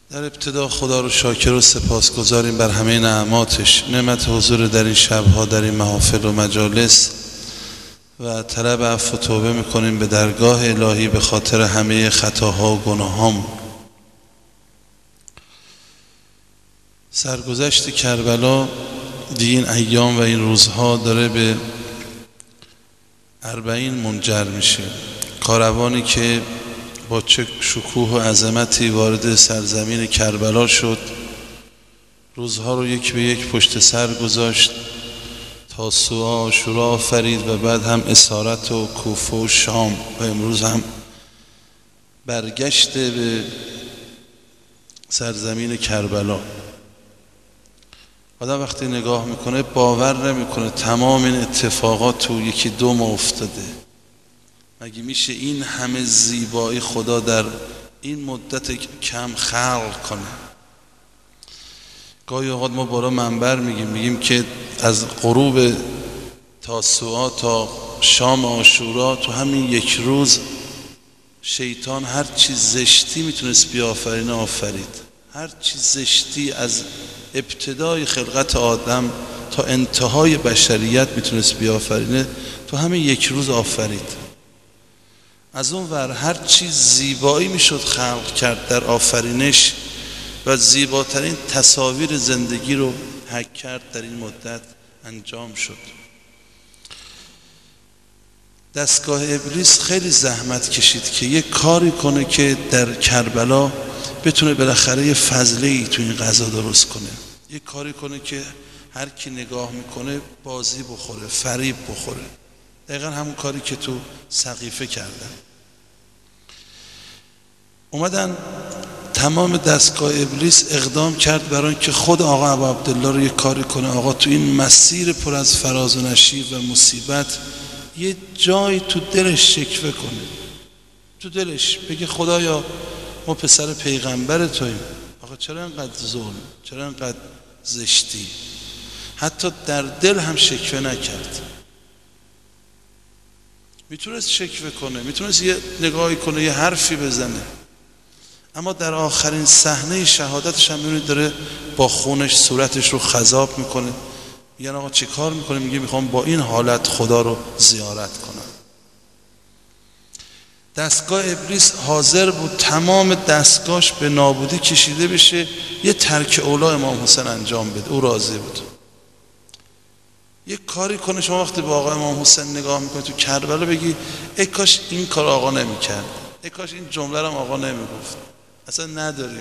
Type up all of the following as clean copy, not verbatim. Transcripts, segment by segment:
در ابتدا خدا رو شاکر و سپاسگزاریم بر همه نعماتش، نعمت حضور در این شبها، در این محافل و مجالس، و طلب عفو و توبه میکنیم به درگاه الهی به خاطر همه خطاها و گناهام. سرگذشت کربلا دیگه این ایام و این روزها داره به 40 منجر میشه. کاروانی که با چه شکوه و عظمتی وارد سرزمین کربلا شد، روزها رو یک به یک پشت سر گذاشت، تاسوعا، عاشورا آفرید و بعد هم اسارت و کوفه و شام و امروز هم برگشت به سرزمین کربلا. آدم وقتی نگاه میکنه باور نمیکنه تمام این اتفاقات تو یکی دو ماه افتاده. مگه میشه این همه زیبایی خدا در این مدت کم خلق کنه؟ گاهی اوقات ما بالا منبر میگیم که از غروب تاسوعا تا شام عاشورا تو همین یک روز شیطان هر چی زشتی میتونست بیافرینه آفرید. هر چی زشتی از ابتدای خلقت آدم تا انتهای بشریت میتونست بیافرینه تو همین یک روز آفرید. از اون ور هر چی زیبایی میشد خلق کرد در آفرینش و زیباترین تصاویر زندگی رو حک کرد در این مدت انجام شد. دستگاه ابلیس خیلی زحمت کشید که یک کاری کنه که در کربلا بتونه بالاخره یه فضله‌ای تو این غذا درست کنه، یک کاری کنه که هر کی نگاه میکنه بازی بخوره، فریب بخوره. دقیقا همون کاری که تو سقیفه کردن. اومدن تمام دستگاه ابلیس اقدام کرد برای اینکه خود آقا ابو عبدالله رو یک کاری کنه. آقا تو این مسیر پر از فراز و نشیب و مصیبت یه جای تو دلش شکوه کنه، تو دلش بگه خدایا ما پسر پیغمبر توییم، آقا چرا اینقدر ظلم، چرا اینقدر زشتی؟ حتی در دل هم شکوه نکرد. میتونست شکوه کنه، میتونست یه نگاهی کنه، یه حرفی بزنه، اما در آخرین صحنه شهادتش هم میبینید داره با خونش صورتش رو خضاب میکنه. میگن آقا چی کار میکنه؟ میگه میخوام با این حالت خدا رو زیارت کنم. دستگاه ابلیس حاضر بود تمام دستگاهش به نابودی کشیده بشه، یه ترک اولا امام حسین انجام بده. او راضی بود. یک کاری کنه. شما وقتی به آقا امام حسین نگاه میکنید تو کربلا بگی ای کاش این کار آقا نمیکرد، ای کاش این جمله رو آقا نمیگفت. اصلا نداریم.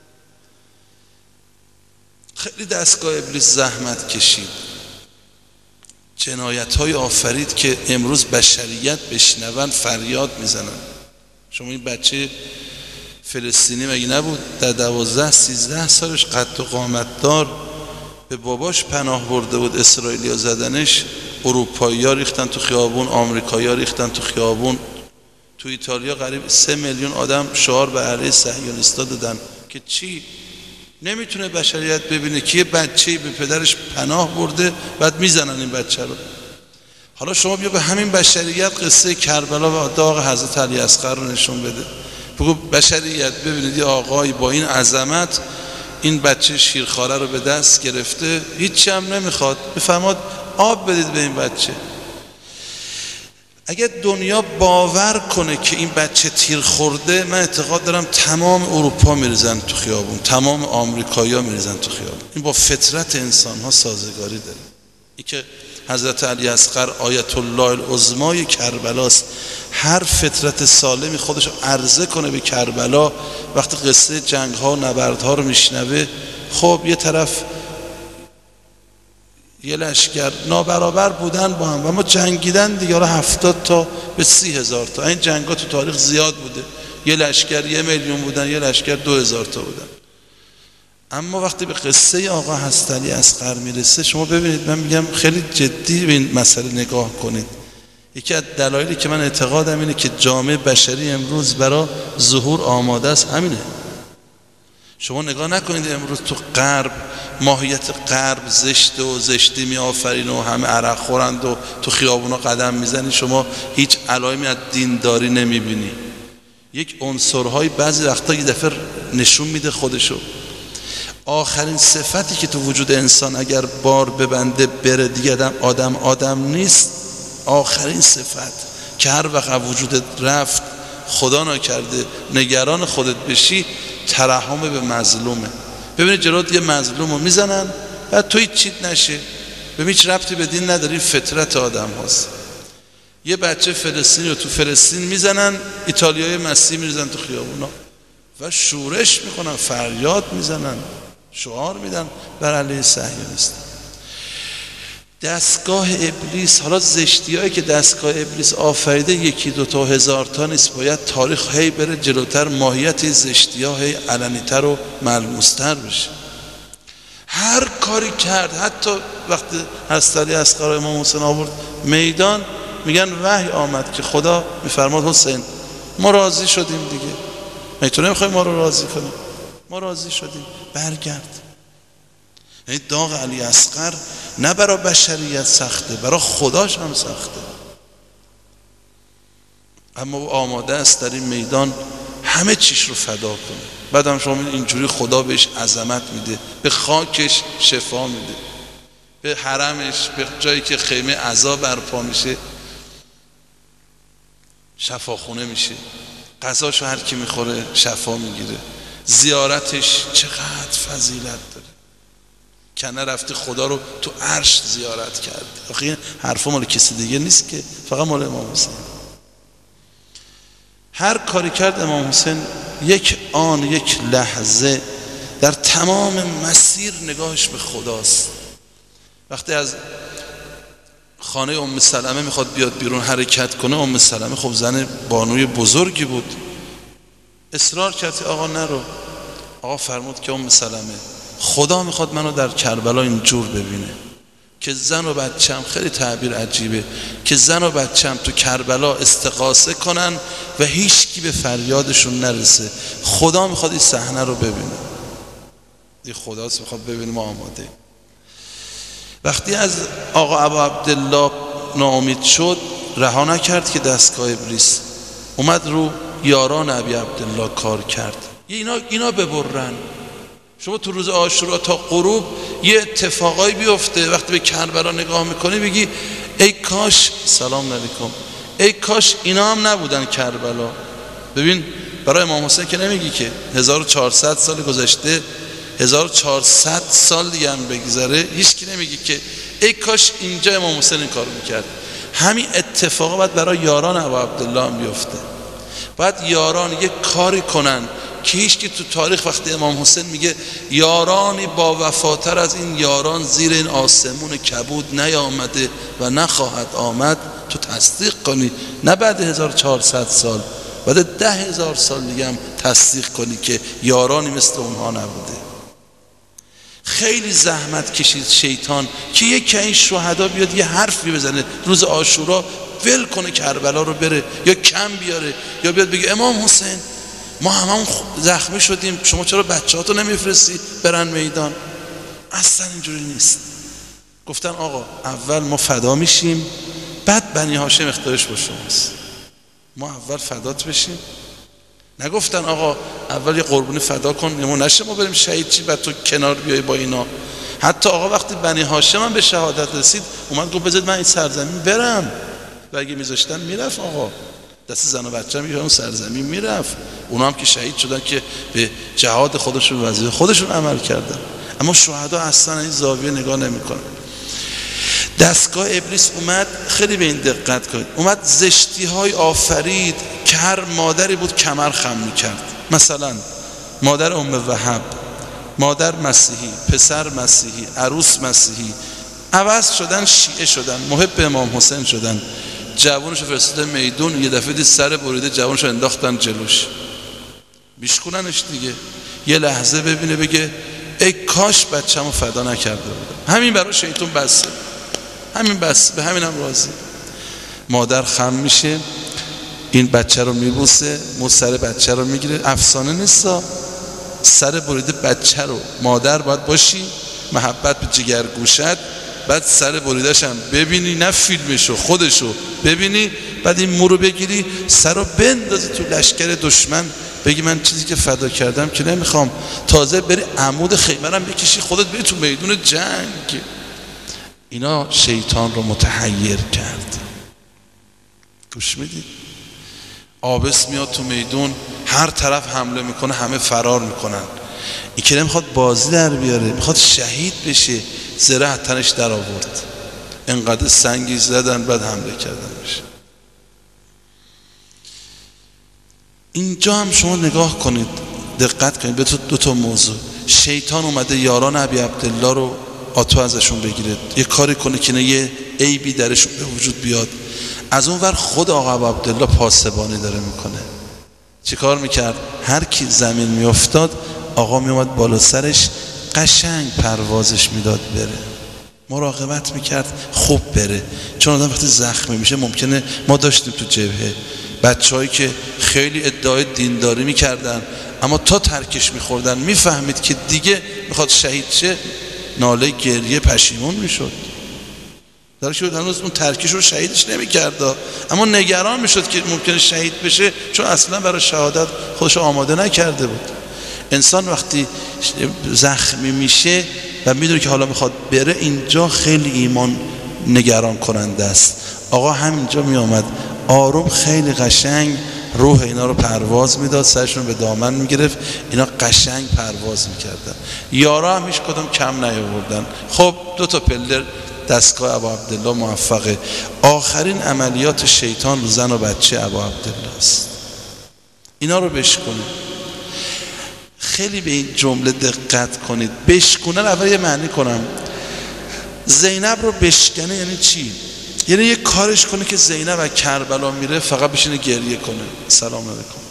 خیلی دستگاه ابلیس زحمت کشید، جنایت‌های آفرید که امروز بشریت بشنون فریاد میزنن. شما این بچه فلسطینی مگه نبود در 12-13 سالش قد و قامت دار به باباش پناه برده بود، اسرائیلیا زدنش، اروپایی‌ها ریختن تو خیابون، آمریکایی‌ها ریختن تو خیابون. تو ایتالیا قریب 3 میلیون آدم شعار به علیه صهیونیستا دادن که چی؟ نمیتونه بشریت ببینه که یه بچه‌ای به پدرش پناه برده بعد میزنن این بچه رو. حالا شما بیا به همین بشریت قصه کربلا و داغ حضرت علی اصغر رو نشون بده. بگو بشریت ببینید یه آقایی با این عظمت این بچه شیرخواره رو به دست گرفته، هیچی هم نمیخواد، بفرماد آب بدید به این بچه. اگر دنیا باور کنه که این بچه تیر خورده، من اعتقاد دارم تمام اروپا میریزن تو خیابون، تمام آمریکایی‌ها میریزن تو خیابون. این با فطرت انسان‌ها سازگاری داره. این که حضرت علی اصغر آیت الله العظمای کربلاست. هر فطرت سالمی خودش رو عرضه کنه به کربلا. وقتی قصه جنگ‌ها و نبردها رو میشنوه، خب یه طرف یه لشکر نابرابر بودن با هم و ما جنگیدن دیگه، 70 تا به 30,000 تا. این جنگ‌ها تو تاریخ زیاد بوده. یه لشکر 1 میلیون بودن، یه لشکر 2,000 تا بودن. اما وقتی به قصه آقا حضرت علی اصغر میرسه، شما ببینید، من میگم خیلی جدی به این مسئله نگاه کنید. یکی از دلایلی که من اعتقادم اینه که جامعه بشری امروز برای ظهور آماده است همینه. شما نگاه نکنید امروز تو غرب، ماهیت غرب زشته و زشتی می آفرین و همه عرق خورند و تو خیابونا قدم میزنی، شما هیچ علائمی از دینداری نمیبینی. یک عنصرهای بعضی وقتا یه دفعه نشون میده خودشو. آخرین صفتی که تو وجود انسان اگر بار ببنده بره دیگه آدم نیست، آخرین صفت که هر وقت وجودت رفت خدا نکرده نگران خودت بشی، ترحم به مظلومه. ببینید جلوت یه مظلومو میزنن بعد تو هیچ چیت نشه، ببین هیچ ربطی به دین نداری، فطرت آدم هاست. یه بچه فلسطینی رو تو فلسطین میزنن، ایتالیای مسیح میریزن تو خیابونا و شورش میکنن، فریاد میزنن، شعار میدن بر علیه صهیونیست. دستگاه ابلیس، حالا زشتیایی که دستگاه ابلیس آفریده یکی دو تا هزار تا نیست، باید تاریخ هی بره جلوتر، ماهیت زشتی‌ها هی علنی‌تر و ملموس‌تر بشه. هر کاری کرد، حتی وقتی حضرت علی اصغر امام حسین آورد میدان، میگن وحی آمد که خدا میفرماد حسین ما راضی شدیم دیگه، مگه تو نمیخوای ما رو راضی کنیم؟ ما راضی شدیم، برگرد. یعنی داغ علی اصغر نه برای بشریت سخته، برای خداش هم سخته، اما او آماده است در این میدان همه چیش رو فدا کنه. بعد هم شما اینجوری خدا بهش عظمت میده، به خاکش شفا میده، به حرمش، به جایی که خیمه عزا برپا میشه شفاخونه میشه، غذاشو هر کی میخوره شفا میگیره، زیارتش چقدر فضیلت داره. کنه رفتی خدا رو تو عرش زیارت کرد. آخه این حرفا مال کسی دیگه نیست که، فقط مال امام حسین. هر کاری کرد امام حسین یک آن، یک لحظه در تمام مسیر نگاهش به خداست. وقتی از خانه ام سلمه میخواد بیاد بیرون حرکت کنه، ام سلمه خب زن بانوی بزرگی بود، اصرار کرد آقا نرو. آقا فرمود که ام سلمه خدا میخواد منو در کربلا اینجور ببینه که زن و بچم، خیلی تعبیر عجیبه، که زن و بچم تو کربلا استغاثه کنن و هیچ کی به فریادشون نرسه. خدا میخواد این صحنه رو ببینه. این خداست میخواد ببینه، ما آماده. وقتی از آقا ابا عبدالله ناامید شد، رها نکرد که دستگاه ابلیس، اومد رو یاران ابی عبدالله کار کرد. اینا ببرن. شما تو روز عاشورا تا غروب یه اتفاقایی بیفته، وقتی به کربلا نگاه میکنی بگی ای کاش، سلام علیکم، ای کاش اینا هم نبودن کربلا. ببین برای امام حسین که نمیگی که 1400 سال گذشته، 1400 سال دیگه هم بگذره، هیچ کی نمیگی که ای کاش اینجا امام حسین این کارو میکرد. همین اتفاقا باید برای یاران ابا عبدالله هم بیفته. باید یاران یک کاری کنن که هیچ کی تو تاریخ وقتی امام حسین میگه یارانی با وفاتر از این یاران زیر این آسمون کبود نیامده و نخواهد آمد، تو تصدیق کنی. نه بعد 1400 سال، بعد 10,000 سال دیگه هم تصدیق کنی که یارانی مثل اونها نبوده. خیلی زحمت کشید شیطان که یکی این شهدا بیاد یه حرفی بزنه روز عاشورا، ول کنه کربلا رو بره یا کم بیاره، یا بیاد بگه امام حسین ما همون زخمی شدیم، شما چرا بچه‌هاتو نمیفرستی برن میدان؟ اصلا اینجوری نیست. گفتن آقا اول ما فدا میشیم، بعد بنی هاشم اختیارش با شماست، ما اول فدات بشیم. نگفتن آقا اول یه قربونی فدا کن ما نشه ما بریم شهید چی، بعد تو کنار بیای با اینا. حتی آقا وقتی بنی هاشم هم به شهادت رسید اومد گفت بذارید من این سرزمین برم، و اگه میذاشتن میرفت آقا دست زن و بچه هم اون سرزمین میرفت. اونا هم که شهید شدن که به جهاد خودشون و وظیفه خودشون عمل کردن. اما شهدا اصلا این زاویه نگاه نمیکنن. دستگاه ابلیس اومد، خیلی به این دقت کنید، اومد زشتی های آفرید که هر مادری بود کمر خم میکرد. مثلا مادر ام وهب، مادر مسیحی، پسر مسیحی، عروس مسیحی، عوض شدن، شیعه شدن، محب امام حسین شدن. جوانشو فرستاده میدون، یه دفعه دید سر بریده، جوانشو انداختن جلوش، بیشکوننش دیگه. یه لحظه ببینه بگه ای کاش بچه‌مو فدا نکرده بودم. همین برای شیطان بسه، همین بس، به همین هم راضی. مادر خم میشه، این بچه رو میبوسه، سر بچه رو میگیره. افسانه نیستا، سر بریده بچه رو مادر باید باشی، محبت به جگر گوشت، بعد سر بریدهش هم ببینی، نه فیلمشو خودشو ببینی، بعد این مو رو بگیری سر رو بندازی تو لشکر دشمن، بگی من چیزی که فدا کردم که نمیخوام، تازه بری عمود خیمرم بکشی خودت بری تو میدون جنگ. اینا شیطان رو متحیر کرد. گوش میدید؟ عابس میاد تو میدون، هر طرف حمله میکنه، همه فرار میکنن. این که نمیخواد بازی در بیاره، میخواد شهید بشه. زره تنش در آورد، انقدر سنگی زدن بعد حمله کردن بشه. اینجا هم شما نگاه کنید، دقت کنید به دو تا موضوع. شیطان اومده یاران ابی عبدالله رو آتو ازشون بگیره، یه کاری کنه که یه عیبی درشون به وجود بیاد. از اون ور خود آقا ابی عبدالله پاسبانی داره میکنه. چی کار میکرد؟ هر کی زمین میافتاد آقا میومد بالا سرش، قشنگ پروازش میداد بره، مراقبت میکرد خوب بره. چون آدم وقتی زخمی میشه، ممکنه ما داشتیم تو جبهه بچه‌هایی که خیلی ادعای دینداری میکردن، اما تا ترکش میخوردن میفهمید که دیگه میخواد شهید شه، ناله گریه پشیمون میشد. در که هنوز اون ترکش رو شهیدش نمیکرد، اما نگران میشد که ممکنه شهید بشه، چون اصلا برای شهادت خودش آماده نکرده بود. انسان وقتی زخمی میشه و میدونه که حالا میخواد بره، اینجا خیلی ایمان نگران کننده است. آقا همینجا میامد آروم، خیلی قشنگ روح اینا رو پرواز میداد، سرشون به دامن میگرفت، اینا قشنگ پرواز میکردن. یارا هم هیچ کدوم کم نیاوردن. خب 2 تا پله دستگاه ابا عبدالله موفقه. آخرین عملیات شیطان رو زن و بچه ابا عبدالله است. اینا رو بشکنید. خیلی به این جمله دقت کنید. بشکنن، اول یه معنی کنم. زینب رو بشکنه یعنی چی؟ یعنی یه کارش کنه که زینب و کربلا میره فقط بشینه گریه کنه. سلام علیکم.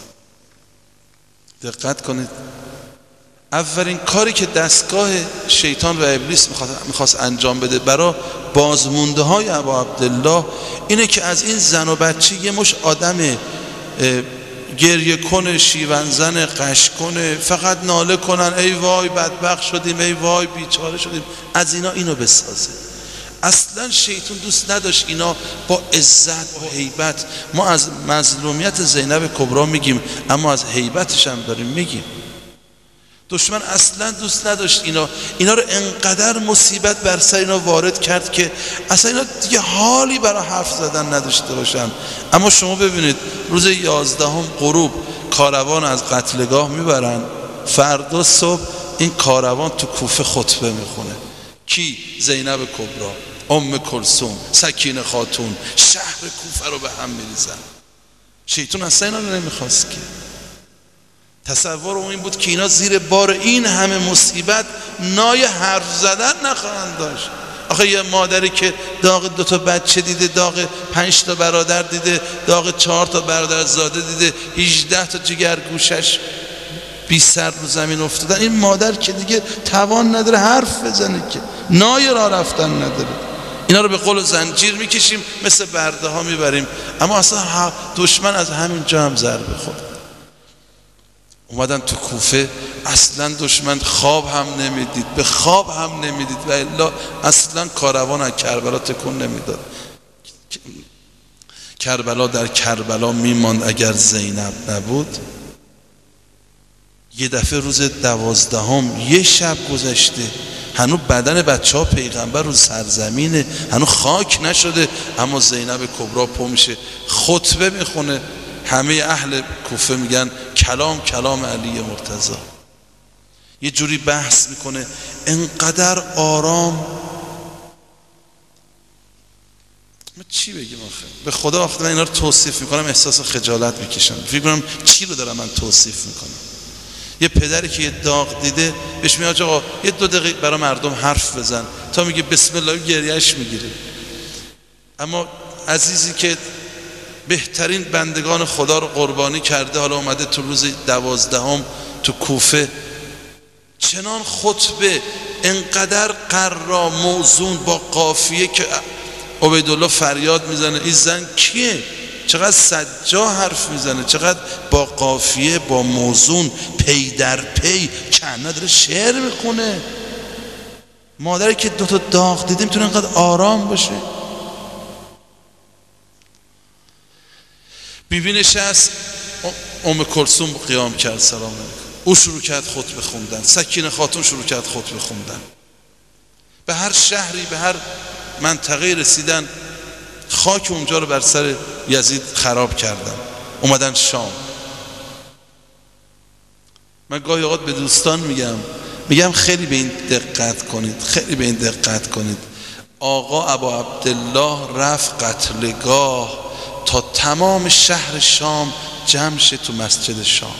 دقت کنید. اولین کاری که دستگاه شیطان و ابلیس میخواست انجام بده برای بازمونده های ابا عبدالله اینه که از این زن و بچه یه مش آدم گریه کنه، شیون زن، قش کنه، فقط ناله کنن ای وای بدبخت شدیم، ای وای بیچاره شدیم، از اینا اینو بسازه. اصلا شیطان دوست نداشت اینا با عزت، با هیبت. ما از مظلومیت زینب کبرا میگیم، اما از هیبتش هم داریم میگیم. دشمن اصلا دوست نداشت اینا رو انقدر مصیبت بر سر اینا وارد کرد که اصلا اینا دیگه حالی برای حرف زدن نداشته باشن. اما شما ببینید روز 11 غروب کاروان از قتلگاه میبرن، فردا صبح این کاروان تو کوفه خطبه میخونه. کی؟ زینب کبرا، ام کلثوم، سکینه خاتون، شهر کوفه رو به هم میریزن. شیطان اصلا اینا رو نمیخواست که. تصور اون این بود که اینا زیر بار این همه مصیبت نای حرف زدن نخواهند داشت. آخه یه مادری که داغ 2 تا بچه دیده، داغ 5 تا برادر دیده، داغ 4 تا برادر زاده دیده، 18 تا جگر گوشش بی سر رو زمین افتادن، این مادر که دیگه توان نداره حرف بزنه، که نای راه رفتن نداره. اینا رو به قول زنجیر میکشیم، مثل برده ها میبریم. اما اصلا دشمن از همین جا هم ضربه خورد. اومدن تو کوفه، اصلا دشمن خواب هم نمیدید، به خواب هم نمیدید و الا اصلا کاروان از کربلا تکون نمیداد. کربلا در کربلا میماند اگر زینب نبود. یه دفعه روز 12 یه شب گذشته، هنوز بدن بچه ها پیغمبر رو سرزمینه، هنوز خاک نشده، اما زینب کبرا پا میشه خطبه میخونه. همه اهل کوفه میگن کلام علی مرتضی. یه جوری بحث میکنه، انقدر آرام. من چی بگیم آخه؟ به خدا وقتی من اینا رو توصیف میکنم احساس خجالت میکشم، فکر کنم چی رو دارم من توصیف میکنم. یه پدری که یه داغ دیده بهش میاد آقا یه 2 دقیقه برای مردم حرف بزن، تا میگه بسم الله گریهش میگیره. اما عزیزی که بهترین بندگان خدا رو قربانی کرده، حالا اومده تو روز 12 تو کوفه، چنان خطبه انقدر قرا موزون با قافیه که عبیدالله فریاد میزنه این زن کیه؟ چقدر سجا حرف میزنه، چقدر با قافیه، با موزون، پی در پی، کنه داره شعر میخونه. مادری که 2 تا داغ دیده میتونه انقدر آرام باشه؟ بیبی نشست، ام کلثوم قیام کرد سلام علیکم، او شروع کرد خطبه خوندن، سکینه خاتون شروع کرد خطبه خوندن. به هر شهری به هر منطقه رسیدن، خاک اونجا رو بر سر یزید خراب کردن، اومدن شام. من گاهی اوقات به دوستان میگم خیلی به این دقت کنید، خیلی به این دقت کنید. آقا ابا عبدالله رفت قتلگاه تا تمام شهر شام جمع شه تو مسجد شام.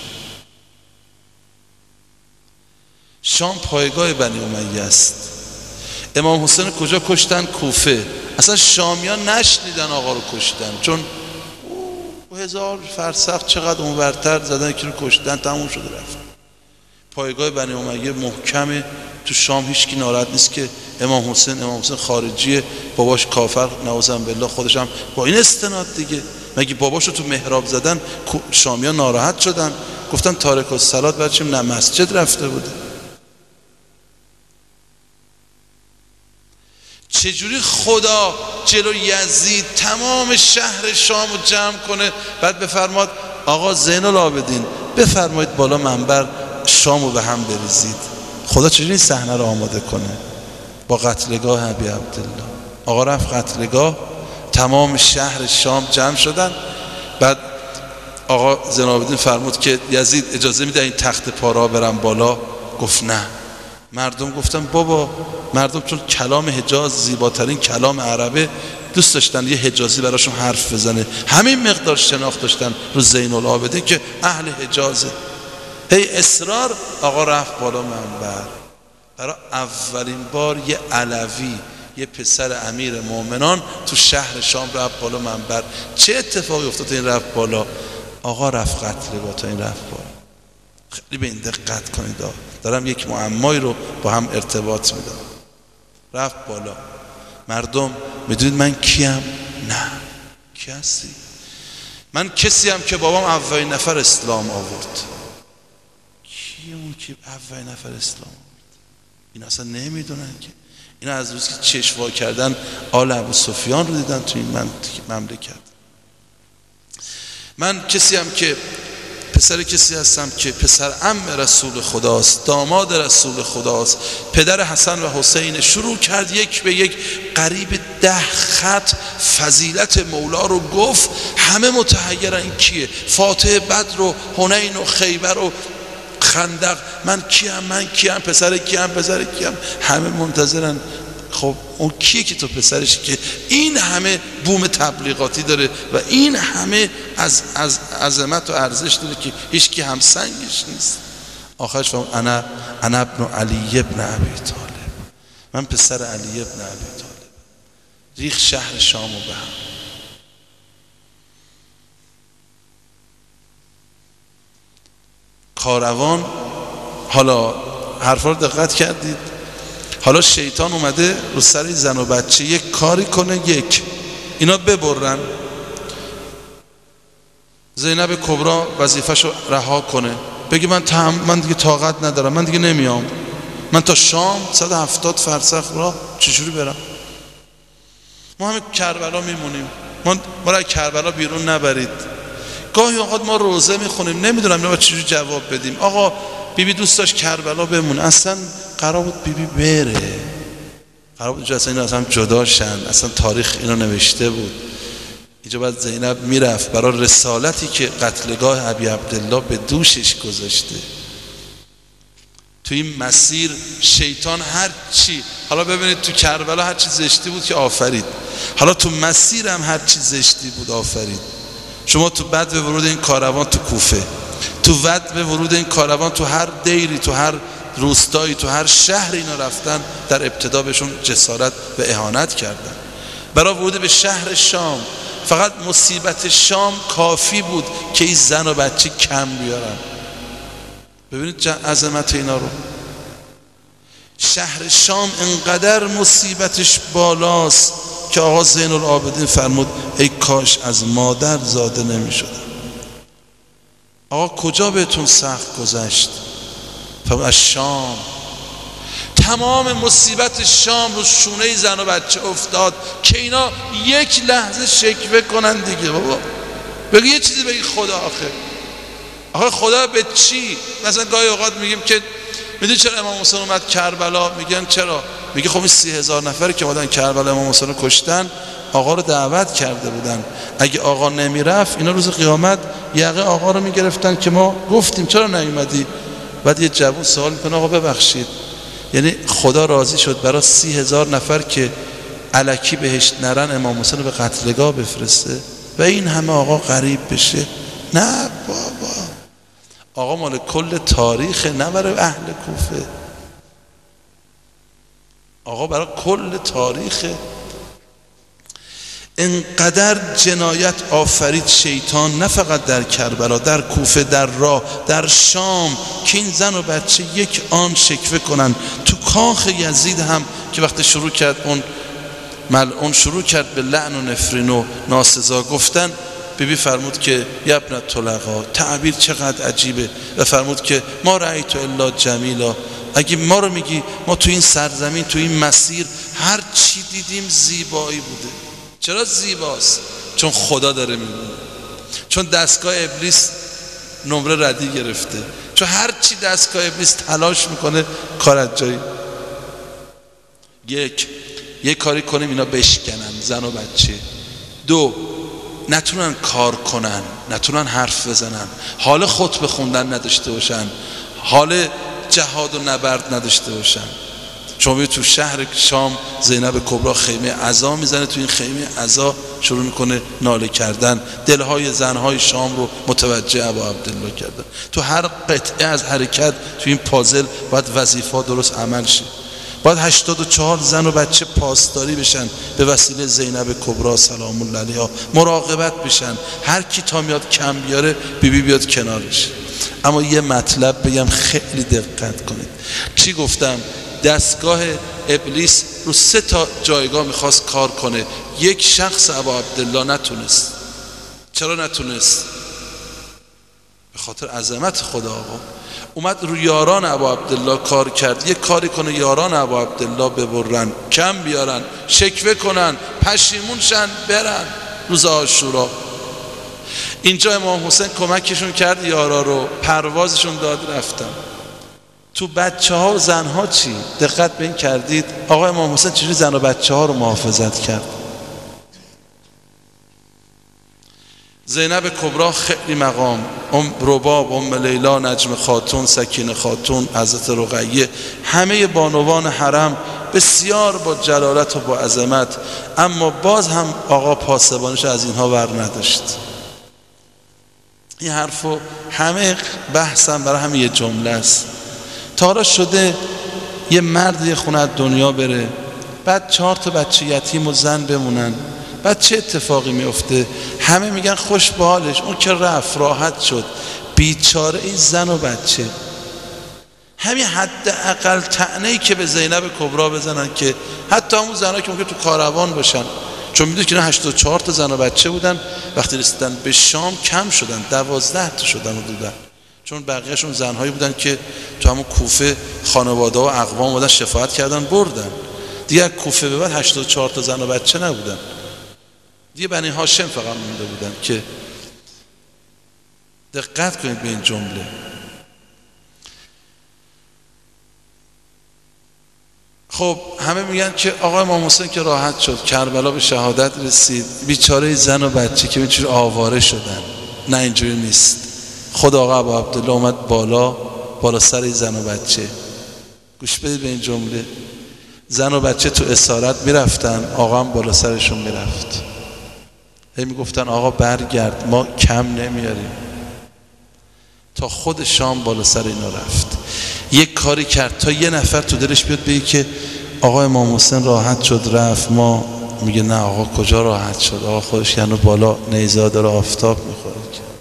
شام پایگاه بنی امیه است. امام حسین کجا کشتن؟ کوفه. اصلا شامیان نشنیدن آقا رو کشتن، چون 1000 فرسخ چقدر اونورتر زدن که رو کشتن، تموم شده رفت. پایگاه بنی امیه محکمه، تو شام هیچکی ناراحت نیست که امام حسین خارجیه، باباش کافر نعوذ بالله، خودش هم با این استناد دیگه. مگه باباشو تو محراب زدن شامیان ناراحت شدن، گفتن تارک الصلات، بچه‌م نه مسجد رفته بوده. چجوری خدا جلو یزید تمام شهر شامو جمع کنه، بعد بفرماد آقا زین العابدین بفرمایید بالا منبر شامو به هم بریزید. خدا چجوری صحنه رو آماده کنه؟ با قتلگاه ابی عبدالله. آقا رفت قتلگاه، تمام شهر شام جمع شدن. بعد آقا زین العابدین فرمود که یزید اجازه میده این تخت پارا برم بالا؟ گفت نه. مردم گفتن بابا، مردم چون کلام حجاز زیباترین کلام عربه، دوست داشتن یه حجازی براشون حرف بزنه، همین مقدار شناخت داشتن رو زین العابدین که اهل حجازه. هی اصرار، آقا رفت بالا منبر. برای اولین بار یه علوی، یه پسر امیر مومنان تو شهر شام رفت بالا منبر. چه اتفاقی افتاد این رفت بالا؟ آقا رفت قتلگاه تا این رفت بالا. خیلی به این دقت کنید، دارم یک معمایی رو با هم ارتباط میدم. رفت بالا. مردم میدونید من کیم؟ نه. کی هستی؟ من کسی هم که بابام اولین نفر اسلام آورد. کی اون که اولین نفر اسلام آورد؟ این اصلا نمیدونن که اینا از روز که چشم وا کردن آل ابو سفیان رو دیدن تو این مملکت. من کسی هم که پسر کسی هستم که پسر عم رسول خداست، داماد رسول خداست، پدر حسن و حسین. شروع کرد یک به یک قریب 10 خط فضیلت مولا رو گفت. همه متحیرن این کیه؟ فاتح بدر و حنین و خیبر و خندق. من کیم؟ پسر کیم؟ همه منتظرن. خب اون کیه که تو پسرش که این همه بوم تبلیغاتی داره و این همه از عظمت و ارزش داره که هیچ کی هم سنگش نیست؟ آخرش فهم انا ابن علی ابن ابی طالب، من پسر علی ابن ابی طالب. ریخ شهر شامو به هم. کاروان، حالا حرفا رو دقت کردید؟ حالا شیطان اومده رو سر زن و بچه یک کاری کنه، اینا ببرن. زینب کبرا وظیفه‌شو رها کنه، بگه من دیگه طاقت ندارم، من دیگه نمیام، من تا شام 170 فرسخ راه چجوری برم؟ ما همه کربلا میمونیم، ما را کربلا بیرون نبرید. گاهی اوقات ما روزه میخونیم، نمیدونم اینا چجوری جواب بدیم. آقا بیبی دوست داشت کربلا بمونه، اصلا قرار بود بیبی بره، قرار بود اصلا اینا از هم جدا شن، اصلا تاریخ اینو نوشته بود. اینجا باید زینب میرفت برای رسالتی که قتلگاه ابی عبدالله به دوشش گذاشته. تو این مسیر شیطان هر چی، حالا ببینید تو کربلا هر چی زشتی بود که آفرید، حالا تو مسیر هم هر چی زشتی بود آفرید. شما تو بعد به ورود این کاروان تو کوفه، تو بعد به ورود این کاروان تو هر دیری، تو هر روستایی، تو هر شهر اینا رفتن، در ابتدا بهشون جسارت و اهانت کردن. برای ورود به شهر شام فقط مصیبت شام کافی بود که این زن و بچه کم بیارن. ببینید عظمت اینا رو. شهر شام انقدر مصیبتش بالاست که آقا زین العابدین فرمود ای کاش از مادر زاده نمی شدم. آقا کجا بهتون سخت گذشت؟ فرمود از شام. تمام مصیبت شام رو شونه زن و بچه افتاد که اینا یک لحظه شکوه کنن دیگه. بابا بگی یه چیزی بگی خدا. آخه خدا به چی؟ مثلا گاهی اوقات میگیم که میدونی چرا امام حسین اومد کربلا؟ میگن چرا؟ میگه خب این 30,000 نفری که اومدن کربلا امام حسین رو کشتن آقا رو دعوت کرده بودن، اگه آقا نمیرفت اینا روز قیامت یقه آقا رو میگرفتن که ما گفتیم چرا نیومدی. بعد یه جوون سوال میکنه آقا ببخشید، یعنی خدا راضی شد برای 30,000 نفر که الکی بهشت نرن امام حسین رو به قتلگاه بفرسته و این همه آقا غریب بشه؟ نه بابا، آقا مال کل تاریخ، نه برای اهل کوفه، آقا برای کل تاریخ. انقدر جنایت آفرید شیطان، نه فقط در کربلا، در کوفه، در راه، در شام، که این زن و بچه یک آن شکوه کنن. تو کاخ یزید هم که وقتی شروع کرد اون ملعون شروع کرد به لعن و نفرین و ناسزا گفتن، بیبی فرمود که یبنت طلقا، تعبیر چقدر عجیبه، و فرمود که ما رأیت الا جمیلا، اگه ما رو میگی ما تو این سرزمین تو این مسیر هر چی دیدیم زیبایی بوده. چرا زیباست؟ چون خدا داره میمونه، چون دستگاه ابلیس نمره ردی گرفته، چون هر چی دستگاه ابلیس تلاش میکنه کار از جایی. یک کاری کنیم اینا بشکنن زن و بچه. دو، نتونن کار کنن، نتونن حرف بزنن، حال خطبه خوندن نداشته باشن، حال جهاد و نبرد نداشته باشن. شما تو شهر شام زینب کبرا خیمه عزا میزنه، تو این خیمه عزا شروع میکنه ناله کردن، دلهای زنهای شام رو متوجه ابا عبدالله کردن. تو هر قطعه از حرکت تو این پازل باید وظیفه درست عمل شه، باید 84 زن و بچه پاسداری بشن به وسیله زینب کبرا سلام الله علیها، مراقبت بشن، هر کی تا میاد کم بیاره بیبی بیاد کنارش. اما یه مطلب بگم خیلی دقت کنید. چی گفتم؟ دستگاه ابلیس رو 3 تا جایگاه میخواست کار کنه، یک شخص ابا عبدالله نتونست. چرا نتونست؟ به خاطر عظمت خدا. آقا اومد رو یاران ابا عبدالله کار کرد، یک کاری کنه یاران ابا عبدالله ببرن، کم بیارن، شکوه کنن، پشیمون شن، برن روز عاشورا. اینجا امام حسین کمکشون کرد، یارا رو پروازشون داد رفتن. تو بچه ها و زن ها چی؟ دقت به این کردید؟ آقا امام حسین چجوری زن و بچه ها رو محافظت کرد؟ زینب کبرا خیلی مقام، رباب، لیلا، نجم خاتون، سکینه خاتون، حضرت رقیه، همه بانوان حرم بسیار با جلالت و با عظمت، اما باز هم آقا پاسبانش از اینها ور نداشت. این حرفو همه بحثم برای همین یه جمله است. تا حالا شده یه مرد یه خونه از دنیا بره، بعد 4 تا بچه یتیم و زن بمونن، بعد چه اتفاقی میفته؟ همه میگن خوش به حالش، اون که رفت راحت شد، بیچاره این زن و بچه. همین حداقل طعنه‌ای که به زینب کبرا بزنن که حتی همون زنها که ممکن تو کاروان باشن، چون میدونید که 84 تا زن و بچه بودن، وقتی رسیدن به شام کم شدن، 12 تا شدن و بودن، چون بقیهشون زنهایی بودن که تو همون کوفه خانواده و اقوام بودن شفاعت کردن بردن دیگه. کوفه به بعد 84 تا زن و بچه نبودن دیگه، بنی هاشم فقط مونده بودن. که دقت کنید به این جمله. خب همه میگن که آقا امام حسین که راحت شد، کربلا به شهادت رسید، بیچاره زن و بچه که اینجوری آواره شدن. نه اینجوری نیست. خود آقا ابا عبدالله اومد بالا سر زن و بچه. گوش بدید به این جمله. زن و بچه تو اسارت میرفتن، آقا هم بالا سرشون میرفت. هی میگفتن آقا برگرد، ما کم نمیاریم. تا خود شام بالا سر اینا رفت. یک کاری کرد تا یه نفر تو دلش بیاد بگه که آقا امام حسین راحت شد رفت. ما میگه نه آقا کجا راحت شد، آقا خودش یعنی بالا نیزه داره آفتاب میخوره.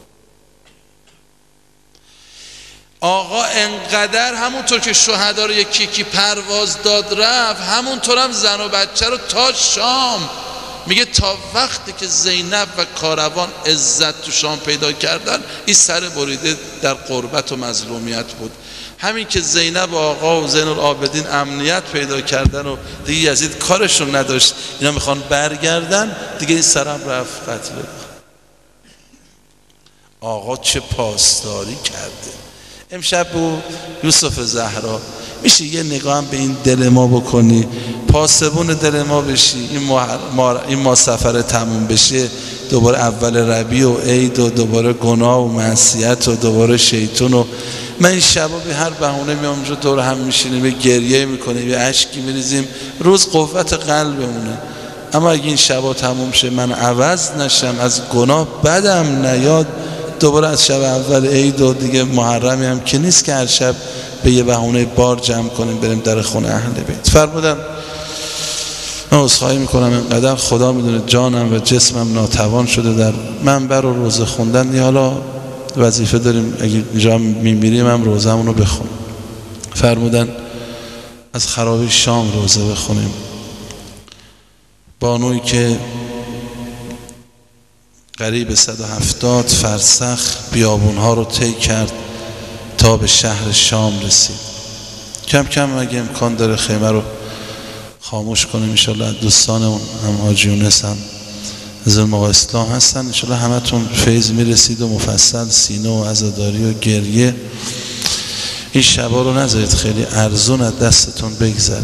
آقا انقدر همونطور که شهدا رو یکی پرواز داد رفت، همونطور هم زن و بچه رو تا شام. میگه تا وقتی که زینب و کاروان عزت تو شام پیدا کردن، این سر بریده در غربت و مظلومیت بود. همین که زینب و آقا و زین العابدین امنیت پیدا کردن و دیگه یزید کارشون نداشت، اینا میخوان برگردن دیگه، این سرم رفت قتل. آقا چه پاسداری کرده. امشب با یوسف زهرا میشه یه نگاه هم به این دل ما بکنی، پاسبون دل ما بشی، این ما سفر تموم بشه، دوباره اول ربیع و عید و دوباره گناه و معصیت و دوباره شیطان. و من این شبا به هر بهونه میام اونجا دور هم میشینیم، به گریه میکنیم، به اشکی میریزیم، روز قوت قلبمونه. اما اگه این شبا تموم شه من عوض نشم، از گناه بدم نیاد، دوباره از شب اول عید و دیگه محرمی هم که نیست که هر شب به یه بهونه بار جمع کنیم بریم در خونه اهل بیت. فرمودن من عذرخواهی میکنم اینقدر خدا میدونه جانم و جسمم ناتوان شده در منبر و روزه خوندن. یا حالا وظیفه داریم اگه اینجا میمیریم هم روزمون رو بخونیم. فرمودن از خرابی شام روزه بخونیم. بانوی که قریب 170 فرسخ بیابونها رو طی کرد تا به شهر شام رسید. کم کم اگه امکان داره خیمه رو خاموش کنیم انشالله. دوستانمون هم حاجی یونس هم از موقع اسلام هستن، انشالله همتون فیض میرسید و مفصل سینه و عزاداری و گریه. این شبا رو نذارید خیلی ارزون از دستتون بگذره.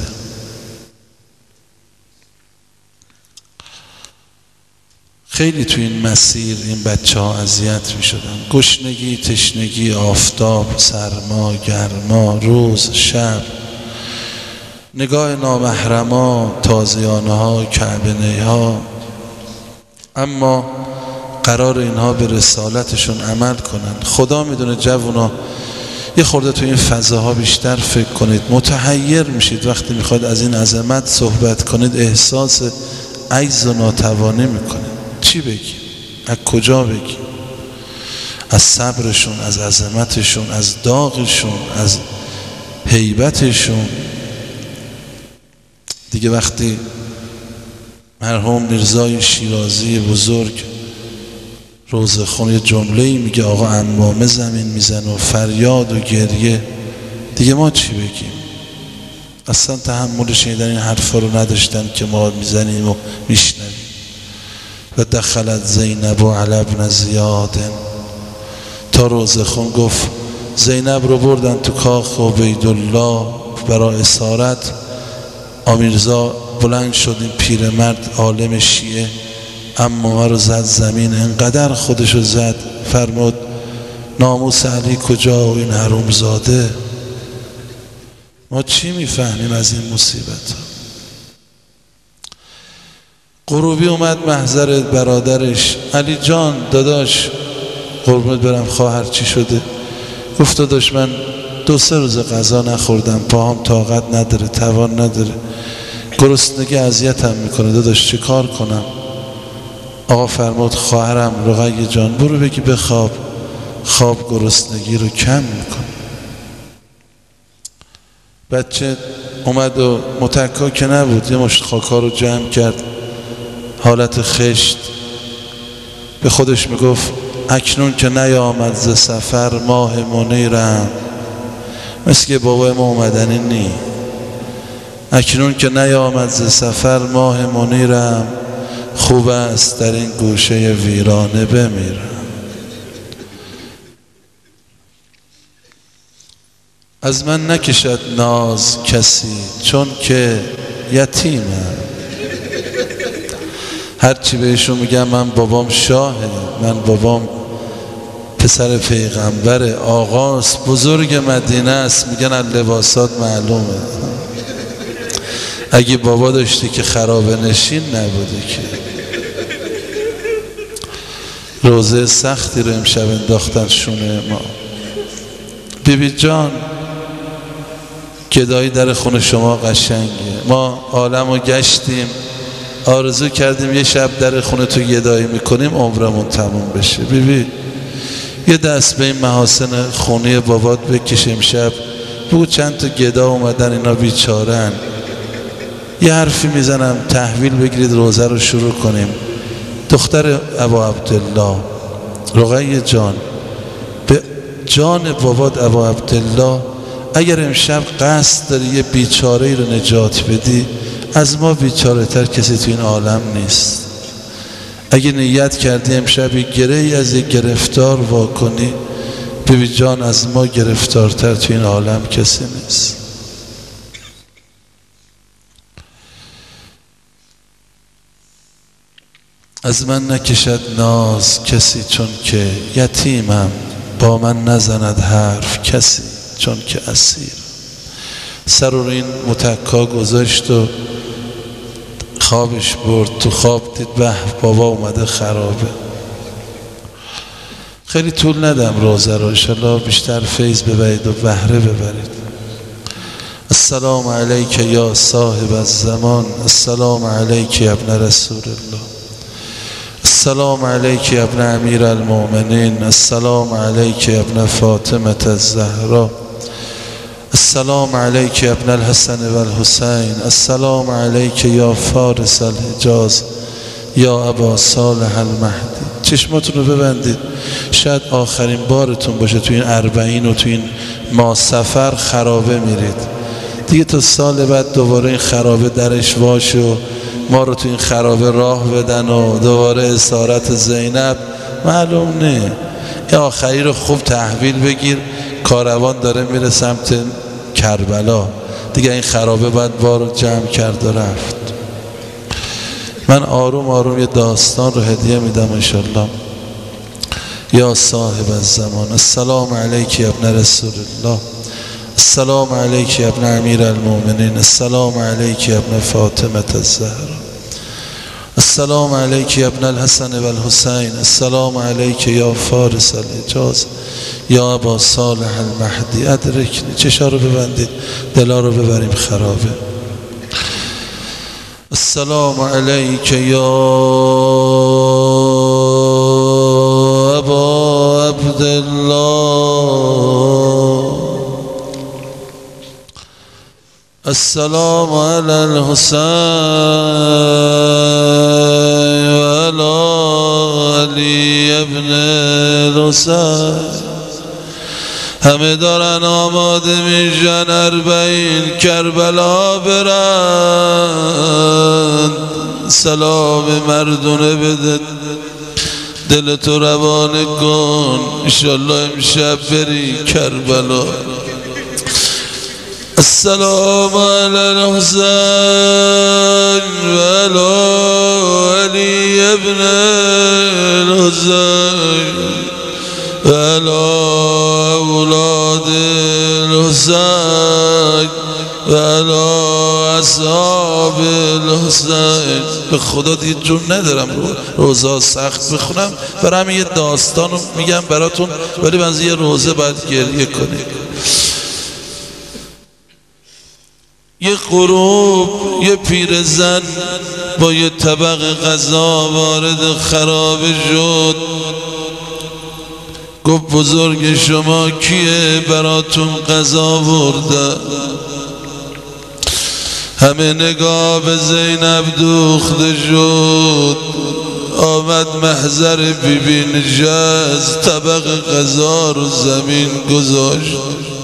خیلی تو این مسیر این بچه ها اذیت می شدن. گشنگی، تشنگی، آفتاب، سرما، گرما، روز، شب، نگاه نامحرما، تازیانه ها، کعبه ها. اما قرار اینها به رسالتشون عمل کنن. خدا میدونه جوونا یه خورده تو این فضاها بیشتر فکر کنید، متحیر میشید وقتی میخواد از این عظمت صحبت کنید، احساس عجز و ناتوانی میکنید. چی بگی؟ از کجا بگی؟ از صبرشون، از عظمتشون، از داغشون، از هیبتشون. دیگه وقتی مرحوم میرزای شیرازی بزرگ روزه خون یه جمله‌ای میگه آقا عمامه زمین میزنه و فریاد و گریه، دیگه ما چی بگیم؟ اصلا تحمل شنیدن این حرفا رو نداشتن که ما میزنیم و میشنویم. و دخلت زینب علی ابن زیاد، تا روزه خون گفت زینب رو بردن تو کاخ عبیدالله برای اسارت. آمیرزا بلند شد، این پیرمرد عالم شیعه اما رو زد زمین، انقدر خودشو زد فرمود ناموس علی کجا و این حرومزاده. ما چی میفهمیم از این مصیبت ها؟ غروبی اومد محضر برادرش، علی جان داداش قربونت برم خواهر چی شده؟ گفت داداش من 2-3 روز غذا نخوردم، پاهم طاقت نداره، توان نداره، گرسنگی اذیتم میکنه، داداش چه کار کنم؟ آقا فرمود خواهرم رقیه جان برو بگی بخواب، خواب گرسنگی رو کم میکنه. بچه اومد و متکا که نبود، یه مشت خاکا رو جمع کرد، حالت خشت، به خودش میگفت اکنون که نیامد ز سفر ماه منیرم، مثل که بابای ما اومدنی نی. اکنون که نیامد ز سفر ماه منیرم، خوب است در این گوشه ویرانه بمیرم. از من نکشد ناز کسی چون که یتیمم. هرچی بهشون میگم من بابام شاهه، من بابام پسر پیغمبر آقاست، بزرگ مدینه است، میگن از لباسات معلومه. اگه بابا داشتی که خرابه نشین نبوده که. روزه سختی رو امشب انداختن شونه ما. بیبی جان گدایی در خونه شما قشنگه، ما عالم رو گشتیم آرزو کردیم یه شب در خونه تو گدایی میکنیم عمرمون تموم بشه. بیبی یه دست به این محاسن خونه بابات بکش امشب، بگو چند تا گدا اومدن اینا بیچارن، یه حرفی میزنم تحویل بگیرید روزه رو شروع کنیم. دختر ابا عبدالله رقیه جان، به جان بابات ابا عبدالله اگر امشب قصد داری یه بیچاره رو نجات بدی، از ما بیچاره تر کسی تو این عالم نیست. اگه نیت کردی امشب یک گره‌ای از یک گرفتار واکنی، ببین جان از ما گرفتارتر تو این عالم کسی نیست. از من نکشد ناز کسی چون که یتیمم، با من نزند حرف کسی چون که اسیر. سر رو این متکا گذاشت و خوابش برد. تو خواب دید به بابا اومده خرابه. خیلی طول ندم روزه رو، انشالله بیشتر فیض ببرید و بهره ببرید. السلام علیک یا صاحب الزمان، السلام علیک یا ابن رسول الله، السلام علیک یا ابن امیر المؤمنین، السلام علیک یا ابن فاطمه الزهرا، السلام علیک یا ابن الحسن و الحسین، السلام علیک یا فارس الحجاز یا ابا صالح المهدی. چشماتون رو ببندید، شاید آخرین بارتون باشه تو این 40 و تو این ماه سفر خرابه میرید دیگه. تا سال بعد دوباره این خرابه درش واشه و ما رو تو این خرابه راه بدن و دوباره اسارت زینب، معلوم نه. این آخری رو خوب تحویل بگیر، کاروان داره میره سمت کربلا دیگه، این خرابه باید بارو جمع کرد و رفت. من آروم آروم یه داستان رو هدیه میدم انشالله. یا صاحب الزمان، السلام علیک یا ابن رسول الله، السلام علیک یا ابن امیر المؤمنین، السلام علیک یا ابن فاطمه الزهرا، السلام علیک یا ابن الحسن و الحسین، السلام علیک یا فارس الحجاز یا ابا صالح المهدی. ادرکنی. چشا رو ببندید، دلا رو ببریم خرابه. السلام علیک یا ابا عبدالله، السلام علی الحسین و علی علی ابن الحسین. همه دارن آماده میشن 40 کربلا برند. سلام مردونه بده، دل تو روانه کن، انشالله امشب بری کربلا. السلام علی الحسین و علی علی ابن الحسین و علی اولاد الحسین و علی اصحاب الحسین. به خدا دیگه جون ندارم روزا سخت بخونم، برای همین یه داستان رو میگم براتون، ولی بنظر یه روزه باید گریه کنید. یه غروب یه پیرزن با یه طبق غذا وارد خرابه شد. گفت بزرگ شما کیه براتون غذا ورده؟ همه نگاه به زینب دوخته شد. آمد محضر بیبی نشست، طبق غذا رو زمین گذاشت.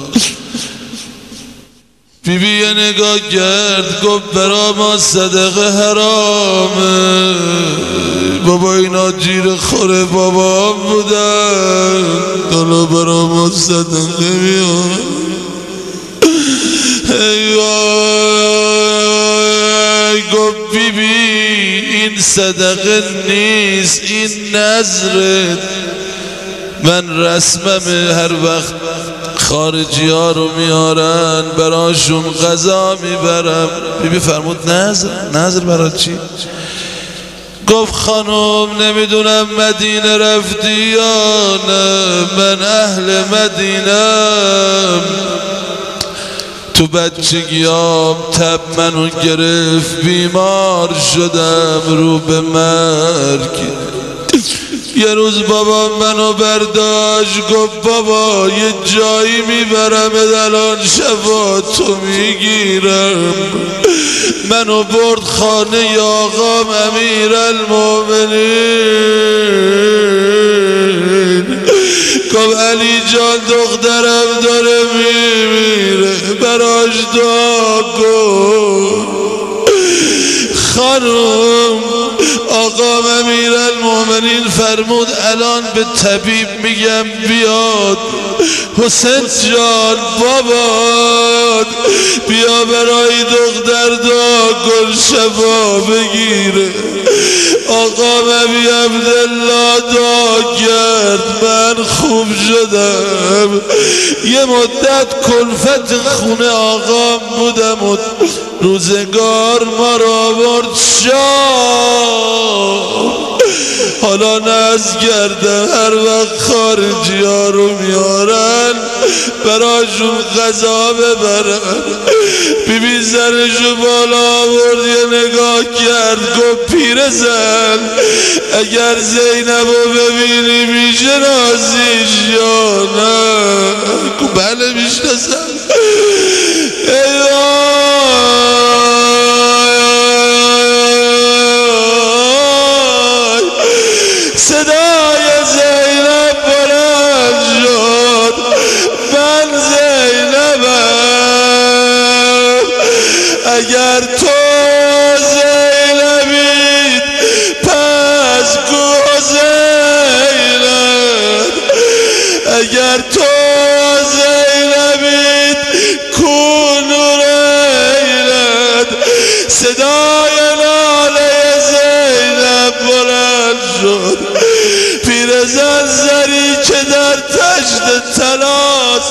بیبی یه نگاه کرد، گفت برا ما صدقه حرامه. بابا اینا جیر خوره بابا بودن، حالا برا ما صدقه میان. گفت بیبی این صدقه نیست، این نذره. من رسمم هر وقت خارجی ها رو میارن براشون غذا میبرم. بیبی فرمود نذر برای چی؟ گفت خانم نمیدونم مدینه رفتی یا نه، من اهل مدینم. تو بچگیام تب منو گرفت، بیمار شدم رو به مرگ. یه روز بابا منو برداشت، گفت بابا یه جایی میبرم الان شفاعتو میگیرم. منو برد خانه آقام امیر المؤمنین. گفت علی جان دخترم داره میمیره، براش دعا کن. خانم آقام امیر فرمود الان به طبیب میگم بیاد حسین جان بابا بیا برای دختر دا گل شفا بگیره. آقا نبی عبدالله دعا کرد من خوب شدم. یه مدت کلفت خونه آقام بودم و روزگار ما را برد شام. حالا ناز کردم هر وقت خارجی ها رو میارن براشون غذا ببرن. بیبی سرشو بالا برد یه نگاه کرد گفت پیرزن اگر زینبو ببینی میشناسیش یا نه؟ گفت بله میشناسم. صدای زینب بلند شد من زینبم. اگر تو زینبید پس گو زینب. اگر تو زینبید کو نورینت. صدای ناله زینب بلند شد. پیرزن زری که در تشت تلاس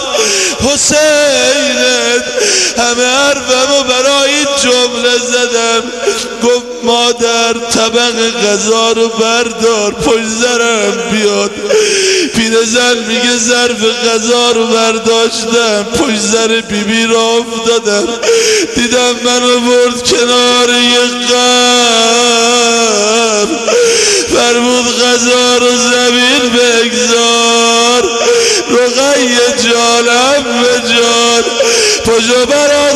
حسینت همه حرفمو برای جمله زدم. گفت مادر طبق غذا رو بردار پشت زرم بیاد. پیرزن میگه ظرف غذا رو برداشتم پشت زر بیبی را افتادم دیدم منو برد کنار یه قبر. فرمود غذا رو زمین بگذار. رقیه جان عمه جان پاشو برای